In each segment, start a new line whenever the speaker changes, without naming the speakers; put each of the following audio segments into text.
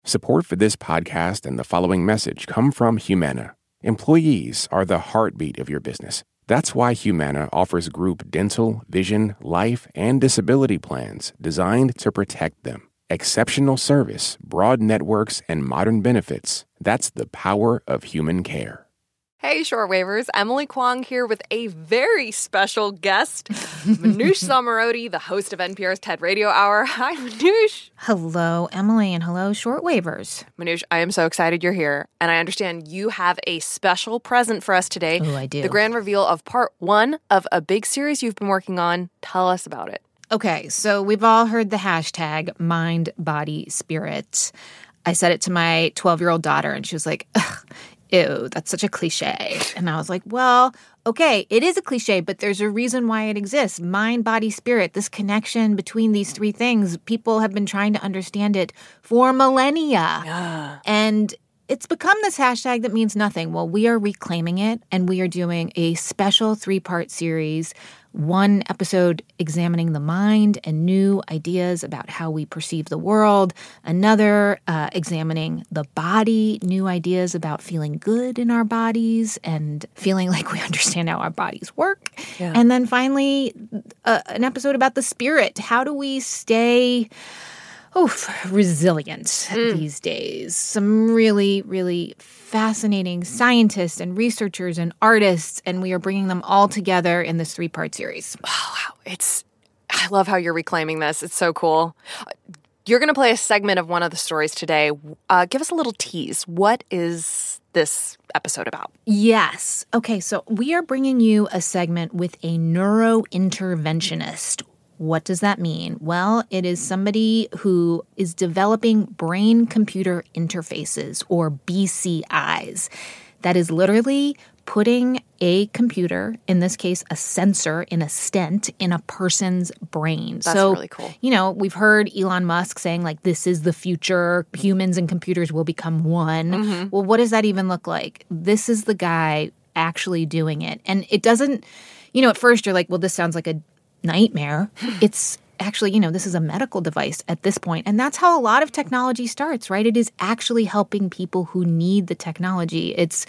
Support for this podcast and the following message come from Humana. Employees are the heartbeat of your business. That's why Humana offers group dental, vision, life, and disability plans designed to protect them. Exceptional service, broad networks, and modern benefits. That's the power of human care.
Hey, Shortwavers. Emily Kwong here with a very special guest, Manoush Zomorodi, the host of NPR's TED Radio Hour. Hi, Manoush.
Hello, Emily, and hello, Shortwavers.
Manoush, I am so excited you're here, and I understand you have a special present for us today.
Oh, I do.
The grand reveal of part 1 of a big series you've been working on. Tell us about it.
Okay, so we've all heard the hashtag mind, body, spirit. I said it to my 12-year-old daughter, and she was like, ugh, ew, that's such a cliche. And I was like, well, okay, it is a cliche, but there's a reason why it exists. Mind, body, spirit, this connection between these three things, people have been trying to understand it for millennia.
Yeah.
And it's become this hashtag that means nothing. Well, we are reclaiming it, and we are doing a special 3-part series, one episode examining the mind and new ideas about how we perceive the world, another examining the body, new ideas about feeling good in our bodies and feeling like we understand how our bodies work.
Yeah.
And then finally, an episode about the spirit. How do we stay resilient these days? Some really, really fascinating scientists and researchers and artists, and we are bringing them all together in this 3-part series.
Wow. I love how you're reclaiming this. It's so cool. You're going to play a segment of one of the stories today. Give us a little tease. What is this episode about?
Yes. Okay, so we are bringing you a segment with a neurointerventionist. What does that mean? Well, it is somebody who is developing brain-computer interfaces, or BCIs. That is literally putting a computer, in this case a sensor, in a stent in a person's brain.
That's really cool.
You know, we've heard Elon Musk saying, like, this is the future. Humans and computers will become one. Mm-hmm. Well, what does that even look like? This is the guy actually doing it. And it doesn't, at first you're like, well, this sounds like a nightmare. It's actually, this is a medical device at this point. And that's how a lot of technology starts, right? It is actually helping people who need the technology. It's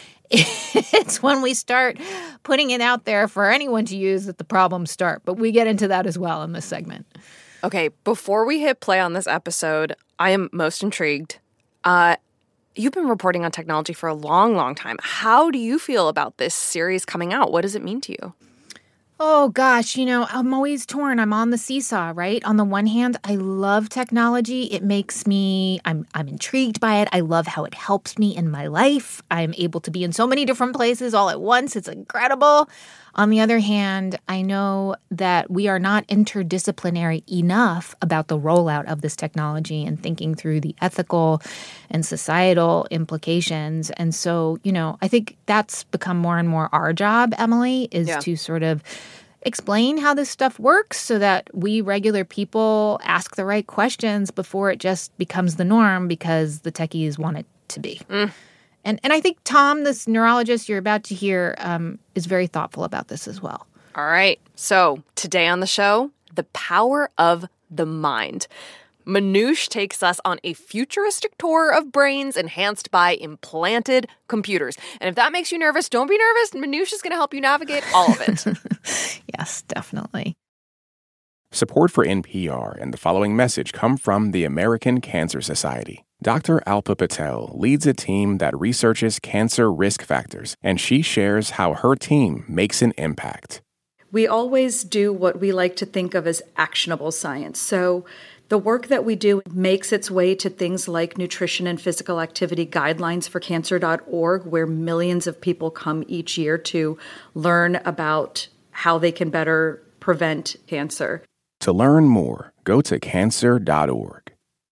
when we start putting it out there for anyone to use that the problems start. But we get into that as well in this segment.
Okay, before we hit play on this episode, I am most intrigued. You've been reporting on technology for a long, long time. How do you feel about this series coming out? What does it mean to you?
Oh, gosh, I'm always torn. I'm on the seesaw, right? On the one hand, I love technology. It makes me, I'm intrigued by it. I love how it helps me in my life. I'm able to be in so many different places all at once. It's incredible. On the other hand, I know that we are not interdisciplinary enough about the rollout of this technology and thinking through the ethical and societal implications. And so, I think that's become more and more our job, Emily, is to sort of explain how this stuff works so that we regular people ask the right questions before it just becomes the norm because the techies want it to be. And I think Tom, this neurologist you're about to hear, is very thoughtful about this as well.
All right. So today on the show, the power of the mind. Manoush takes us on a futuristic tour of brains enhanced by implanted computers. And if that makes you nervous, don't be nervous. Manoush is going to help you navigate all of it.
Yes, definitely.
Support for NPR and the following message come from the American Cancer Society. Dr. Alpa Patel leads a team that researches cancer risk factors, and she shares how her team makes an impact.
We always do what we like to think of as actionable science. So the work that we do makes its way to things like nutrition and physical activity guidelines for cancer.org, where millions of people come each year to learn about how they can better prevent cancer.
To learn more, go to cancer.org.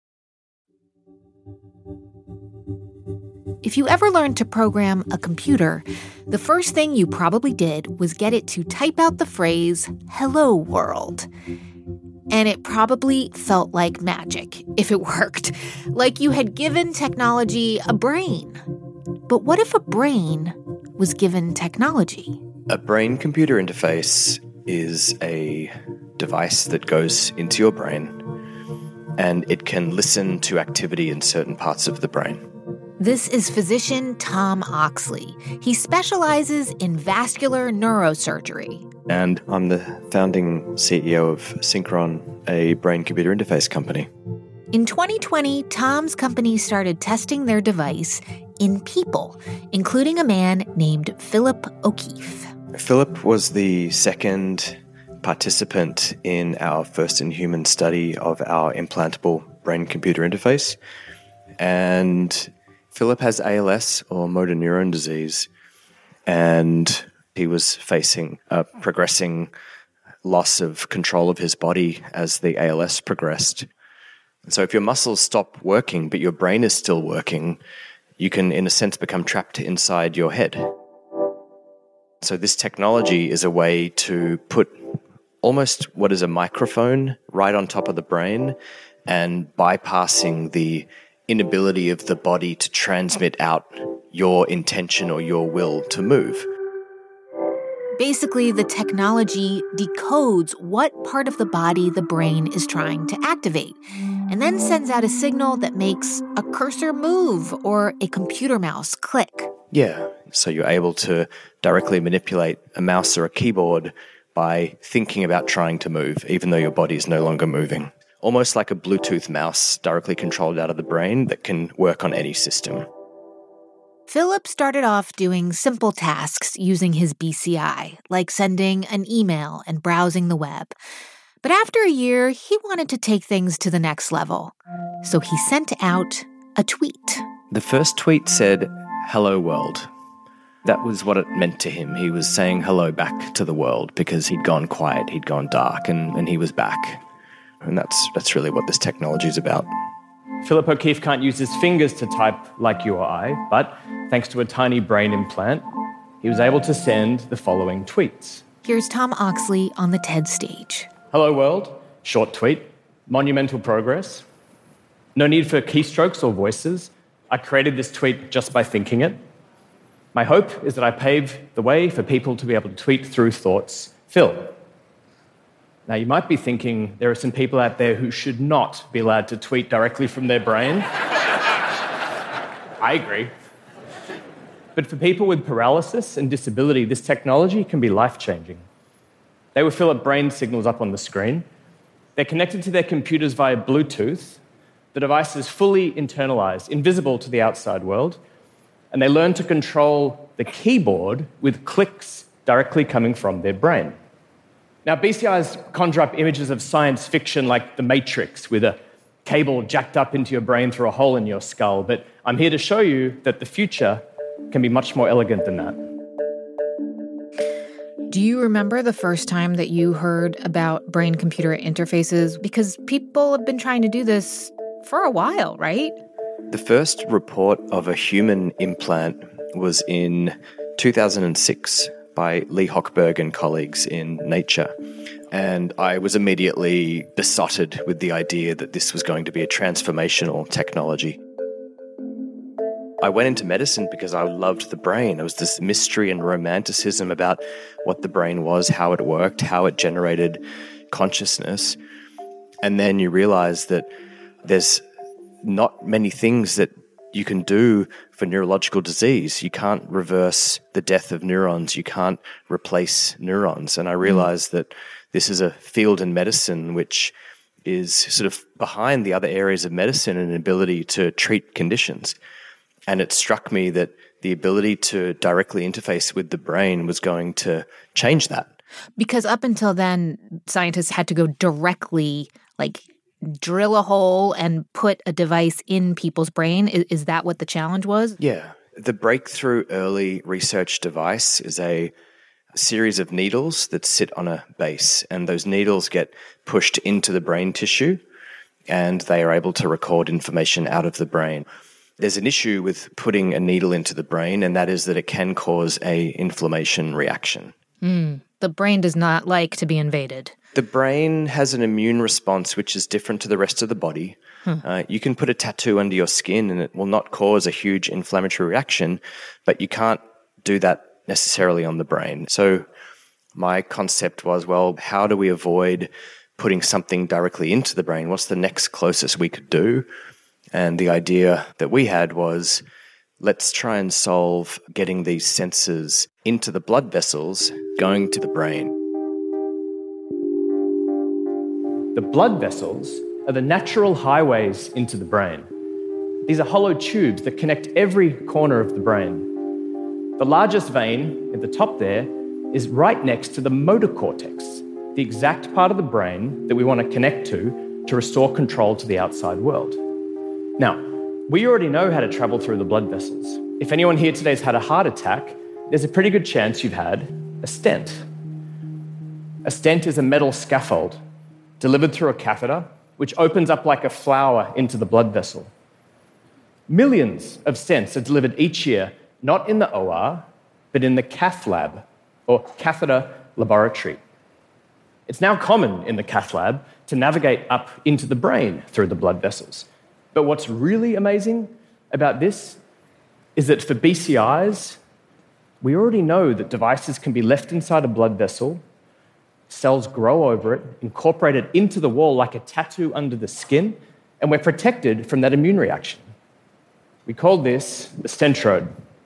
If you ever learned to program a computer, the first thing you probably did was get it to type out the phrase, "Hello, world." And it probably felt like magic if it worked, like you had given technology a brain. But what if a brain was given technology?
A brain-computer interface is a device that goes into your brain and it can listen to activity in certain parts of the brain.
This is physician Tom Oxley. He specializes in vascular neurosurgery.
And I'm the founding CEO of Synchron, a brain-computer interface company.
In 2020, Tom's company started testing their device in people, including a man named Philip O'Keefe.
Philip was the second participant in our first-in-human study of our implantable brain-computer interface. And Philip has ALS, or motor neuron disease, and he was facing a progressing loss of control of his body as the ALS progressed. So if your muscles stop working, but your brain is still working, you can, in a sense, become trapped inside your head. So this technology is a way to put almost what is a microphone right on top of the brain and bypassing the inability of the body to transmit out your intention or your will to move.
Basically, the technology decodes what part of the body the brain is trying to activate, and then sends out a signal that makes a cursor move or a computer mouse click.
Yeah, so you're able to directly manipulate a mouse or a keyboard by thinking about trying to move, even though your body is no longer moving. Almost like a Bluetooth mouse directly controlled out of the brain that can work on any system.
Philip started off doing simple tasks using his BCI, like sending an email and browsing the web. But after a year, he wanted to take things to the next level. So he sent out a tweet.
The first tweet said, "Hello world." That was what it meant to him. He was saying hello back to the world because he'd gone quiet, he'd gone dark, and he was back. And that's really what this technology is about.
Philip O'Keefe can't use his fingers to type like you or I, but thanks to a tiny brain implant, he was able to send the following tweets.
Here's Tom Oxley on the TED stage.
Hello world, short tweet, monumental progress. No need for keystrokes or voices. I created this tweet just by thinking it. My hope is that I pave the way for people to be able to tweet through thoughts. Phil. Now, you might be thinking there are some people out there who should not be allowed to tweet directly from their brain. I agree. But for people with paralysis and disability, this technology can be life-changing. They will fill up brain signals up on the screen. They're connected to their computers via Bluetooth. The device is fully internalized, invisible to the outside world, and they learn to control the keyboard with clicks directly coming from their brain. Now, BCIs conjure up images of science fiction like The Matrix, with a cable jacked up into your brain through a hole in your skull, but I'm here to show you that the future can be much more elegant than that.
Do you remember the first time that you heard about brain-computer interfaces? Because people have been trying to do this for a while, right?
The first report of a human implant was in 2006 by Lee Hochberg and colleagues in Nature. And I was immediately besotted with the idea that this was going to be a transformational technology. I went into medicine because I loved the brain. There was this mystery and romanticism about what the brain was, how it worked, how it generated consciousness. And then you realize that there's not many things that you can do for neurological disease. You can't reverse the death of neurons. You can't replace neurons. And I realized that this is a field in medicine which is sort of behind the other areas of medicine in an ability to treat conditions. And it struck me that the ability to directly interface with the brain was going to change that.
Because up until then, scientists had to go directly, drill a hole and put a device in people's brain. Is that what the challenge was?
Yeah. The breakthrough early research device is a series of needles that sit on a base, and those needles get pushed into the brain tissue, and they are able to record information out of the brain. There's an issue with putting a needle into the brain, and that is that it can cause a inflammation reaction.
The brain does not like to be invaded.
The brain has an immune response which is different to the rest of the body. You can put a tattoo under your skin and it will not cause a huge inflammatory reaction, but you can't do that necessarily on the brain. So my concept was, well, how do we avoid putting something directly into the brain. What's the next closest we could do? And the idea that we had was, let's try and solve getting these sensors into the blood vessels going to the brain.
The blood vessels are the natural highways into the brain. These are hollow tubes that connect every corner of the brain. The largest vein at the top there is right next to the motor cortex, the exact part of the brain that we want to connect to restore control to the outside world. Now, we already know how to travel through the blood vessels. If anyone here today has had a heart attack, there's a pretty good chance you've had a stent. A stent is a metal scaffold delivered through a catheter, which opens up like a flower into the blood vessel. Millions of stents are delivered each year, not in the OR, but in the cath lab, or catheter laboratory. It's now common in the cath lab to navigate up into the brain through the blood vessels. But what's really amazing about this is that for BCIs, we already know that devices can be left inside a blood vessel, cells grow over it, incorporated into the wall like a tattoo under the skin, and we're protected from that immune reaction. We call this the Stentrode.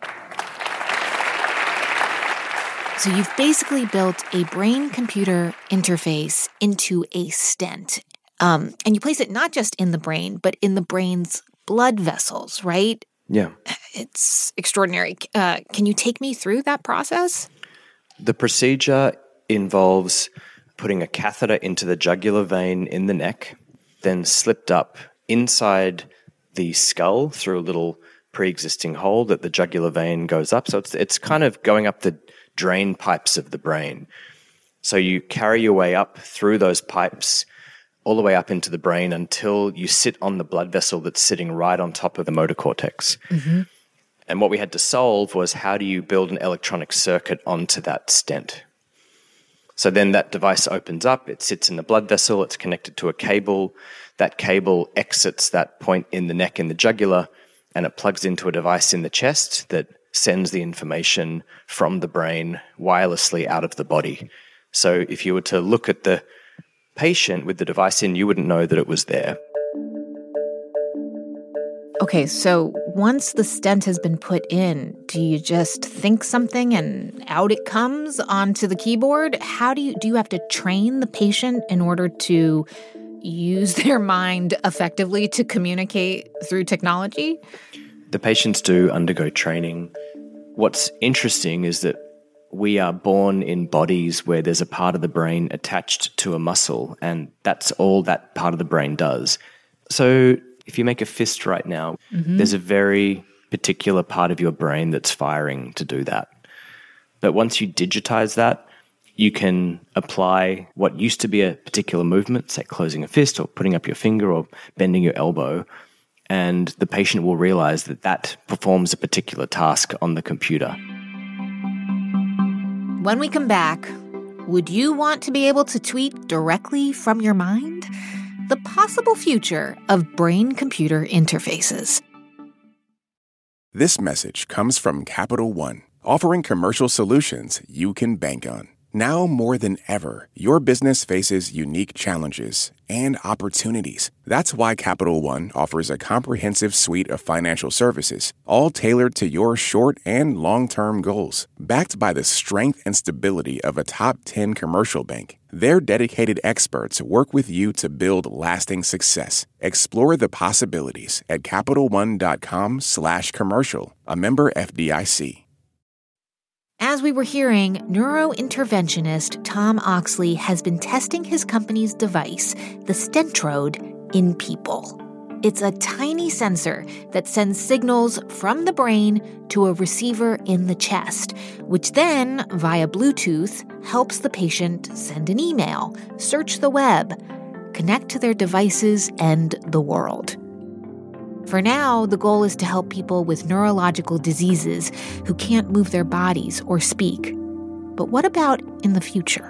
So you've basically built a brain-computer interface into a stent. And you place it not just in the brain, but in the brain's blood vessels, right?
Yeah.
It's extraordinary. Can you take me through that process?
The procedure involves putting a catheter into the jugular vein in the neck, then slipped up inside the skull through a little pre-existing hole that the jugular vein goes up. So it's kind of going up the drain pipes of the brain. So you carry your way up through those pipes all the way up into the brain until you sit on the blood vessel that's sitting right on top of the motor cortex. Mm-hmm. And what we had to solve was, how do you build an electronic circuit onto that stent? So then that device opens up, it sits in the blood vessel, it's connected to a cable. That cable exits that point in the neck in the jugular, and it plugs into a device in the chest that sends the information from the brain wirelessly out of the body. So if you were to look at the patient with the device in, you wouldn't know that it was there.
Okay, so once the stent has been put in, do you just think something and out it comes onto the keyboard? How do you have to train the patient in order to use their mind effectively to communicate through technology?
The patients do undergo training. What's interesting is that we are born in bodies where there's a part of the brain attached to a muscle, and that's all that part of the brain does. So if you make a fist right now, there's a very particular part of your brain that's firing to do that. But once you digitize that, you can apply what used to be a particular movement, say closing a fist or putting up your finger or bending your elbow, and the patient will realize that that performs a particular task on the computer.
When we come back, would you want to be able to tweet directly from your mind? The possible future of brain-computer interfaces.
This message comes from Capital One, offering commercial solutions you can bank on. Now more than ever, your business faces unique challenges and opportunities. That's why Capital One offers a comprehensive suite of financial services, all tailored to your short and long-term goals. Backed by the strength and stability of a top 10 commercial bank, their dedicated experts work with you to build lasting success. Explore the possibilities at CapitalOne.com/commercial, a member FDIC.
As we were hearing, neurointerventionist Tom Oxley has been testing his company's device, the Stentrode, in people. It's a tiny sensor that sends signals from the brain to a receiver in the chest, which then, via Bluetooth, helps the patient send an email, search the web, connect to their devices and the world. For now, the goal is to help people with neurological diseases who can't move their bodies or speak. But what about in the future?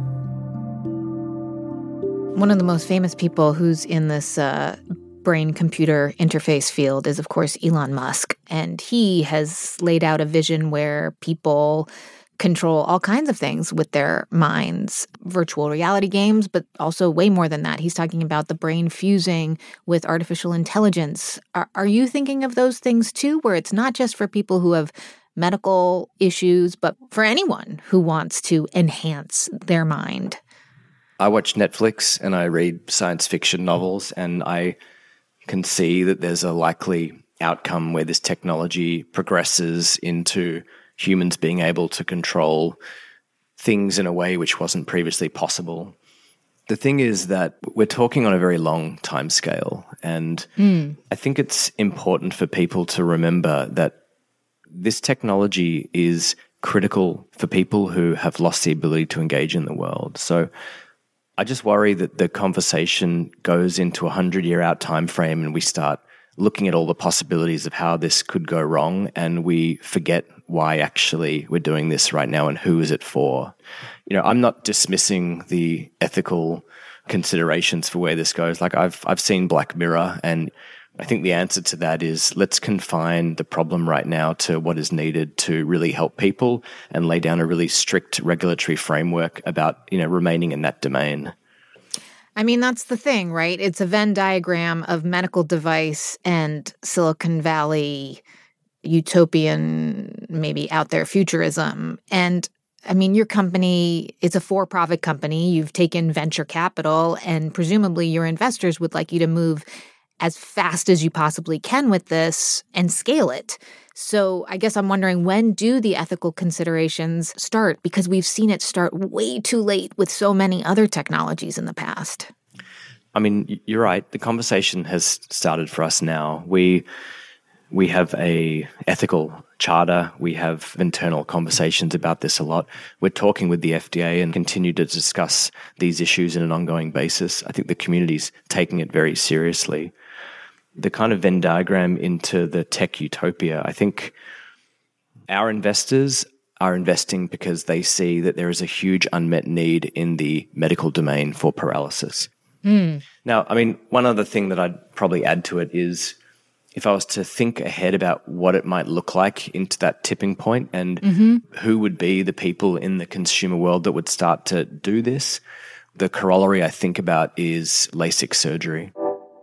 One of the most famous people who's in this brain-computer interface field is, of course, Elon Musk. And he has laid out a vision where people control all kinds of things with their minds, virtual reality games, but also way more than that. He's talking about the brain fusing with artificial intelligence. Are you thinking of those things too, where it's not just for people who have medical issues, but for anyone who wants to enhance their mind?
I watch Netflix and I read science fiction novels, and I can see that there's a likely outcome where this technology progresses into humans being able to control things in a way which wasn't previously possible. The thing is that we're talking on a very long time scale, and I think it's important for people to remember that this technology is critical for people who have lost the ability to engage in the world. So I just worry that the conversation goes into a 100-year out time frame and we start looking at all the possibilities of how this could go wrong, and we forget why actually we're doing this right now and who is it for. You know, I'm not dismissing the ethical considerations for where this goes. Like I've seen Black Mirror, and I think the answer to that is let's confine the problem right now to what is needed to really help people and lay down a really strict regulatory framework about, remaining in that domain.
I mean, that's the thing, right? It's a Venn diagram of medical device and Silicon Valley utopian, maybe out there futurism. And I mean, your company is a for-profit company. You've taken venture capital, and presumably your investors would like you to move as fast as you possibly can with this and scale it. So I guess I'm wondering, when do the ethical considerations start? Because we've seen it start way too late with so many other technologies in the past.
I mean, you're right. The conversation has started for us now. We have a ethical charter. We have internal conversations about this a lot. We're talking with the FDA and continue to discuss these issues on an ongoing basis. I think the community's taking it very seriously. The kind of Venn diagram into the tech utopia, I think our investors are investing because they see that there is a huge unmet need in the medical domain for paralysis. Now, I mean, one other thing that I'd probably add to it is if I was to think ahead about what it might look like into that tipping point and who would be the people in the consumer world that would start to do this, the corollary I think about is LASIK surgery.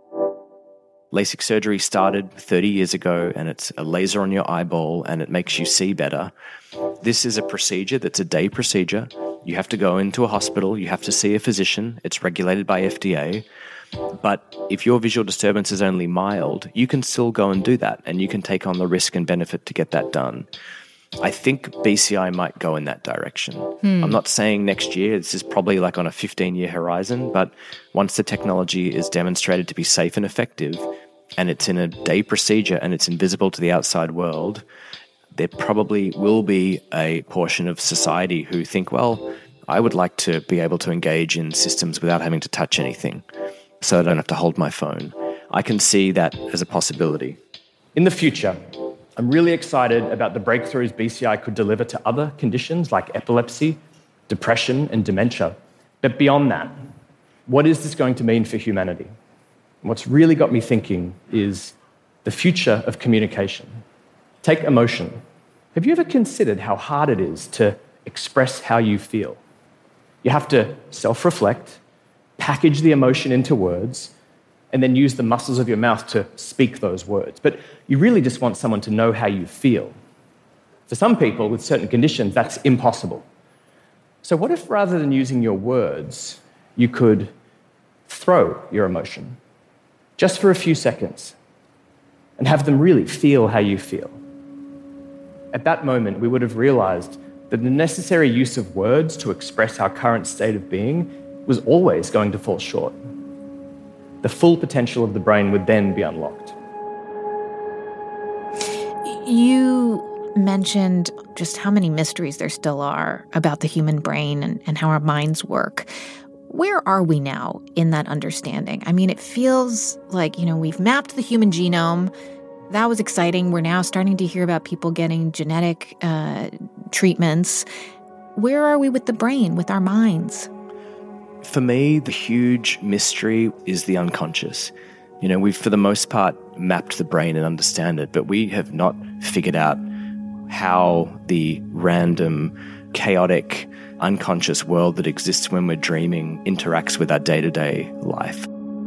LASIK surgery started 30 years ago, and it's a laser on your eyeball and it makes you see better. This is a procedure that's a day procedure. You have to go into a hospital, you have to see a physician, it's regulated by FDA. But if your visual disturbance is only mild, you can still go and do that, and you can take on the risk and benefit to get that done. I think BCI might go in that direction. I'm not saying next year. This is probably like on a 15-year horizon, but once the technology is demonstrated to be safe and effective, and it's in a day procedure and it's invisible to the outside world, there probably will be a portion of society who think, well, I would like to be able to engage in systems without having to touch anything, so I don't have to hold my phone. I can see that as a possibility.
In the future, I'm really excited about the breakthroughs BCI could deliver to other conditions like epilepsy, depression, and dementia. But beyond that, what is this going to mean for humanity? What's really got me thinking is the future of communication. Take emotion. Have you ever considered how hard it is to express how you feel? You have to self-reflect, package the emotion into words, and then use the muscles of your mouth to speak those words. But you really just want someone to know how you feel. For some people with certain conditions, that's impossible. So what if rather than using your words, you could throw your emotion just for a few seconds and have them really feel how you feel? At that moment, we would have realized that the necessary use of words to express our current state of being was always going to fall short. The full potential of the brain would then be unlocked.
You mentioned just how many mysteries there still are about the human brain and how our minds work. Where are we now in that understanding? I mean, it feels like, we've mapped the human genome. That was exciting. We're now starting to hear about people getting genetic treatments. Where are we with the brain, with our minds?
For me, the huge mystery is the unconscious. We've, for the most part, mapped the brain and understand it, but we have not figured out how the random, chaotic, unconscious world that exists when we're dreaming interacts with our day-to-day life.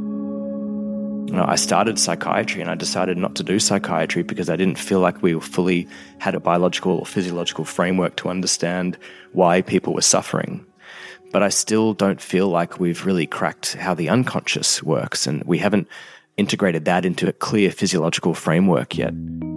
I started psychiatry and I decided not to do psychiatry because I didn't feel like we fully had a biological or physiological framework to understand why people were suffering. But I still don't feel like we've really cracked how the unconscious works, and we haven't integrated that into a clear physiological framework yet.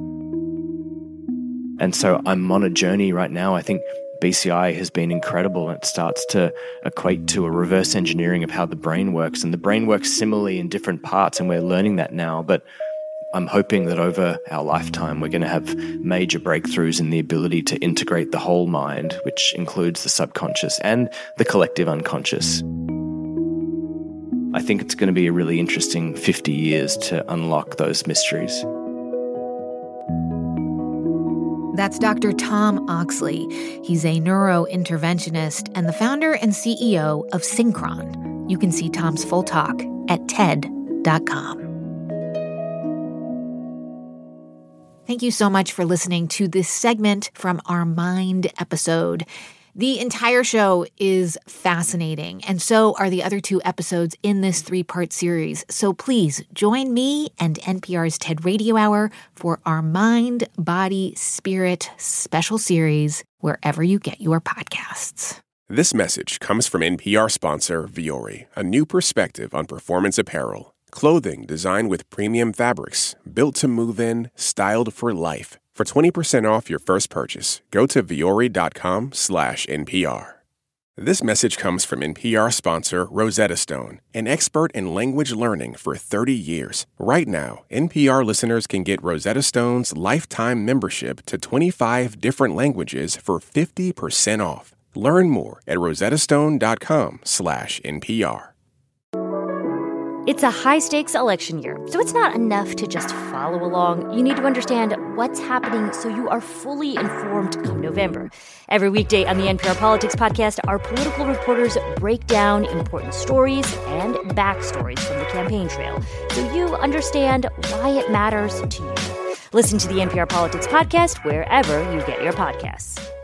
And so I'm on a journey right now. I think BCI has been incredible. It starts to equate to a reverse engineering of how the brain works. And the brain works similarly in different parts, and we're learning that now. But I'm hoping that over our lifetime, we're going to have major breakthroughs in the ability to integrate the whole mind, which includes the subconscious and the collective unconscious. I think it's going to be a really interesting 50 years to unlock those mysteries.
That's Dr. Tom Oxley. He's a neurointerventionist and the founder and CEO of Synchron. You can see Tom's full talk at TED.com. Thank you so much for listening to this segment from our Mind episode. The entire show is fascinating, and so are the other 2 episodes in this 3-part series. So please join me and NPR's TED Radio Hour for our Mind, Body, Spirit special series wherever you get your podcasts.
This message comes from NPR sponsor Vuori, a new perspective on performance apparel. Clothing designed with premium fabrics, built to move in, styled for life. For 20% off your first purchase, go to vuori.com/NPR. This message comes from NPR sponsor Rosetta Stone, an expert in language learning for 30 years. Right now, NPR listeners can get Rosetta Stone's lifetime membership to 25 different languages for 50% off. Learn more at rosettastone.com/NPR.
It's a high-stakes election year, so it's not enough to just follow along. You need to understand what's happening so you are fully informed come November. Every weekday on the NPR Politics Podcast, our political reporters break down important stories and backstories from the campaign trail so you understand why it matters to you. Listen to the NPR Politics Podcast wherever you get your podcasts.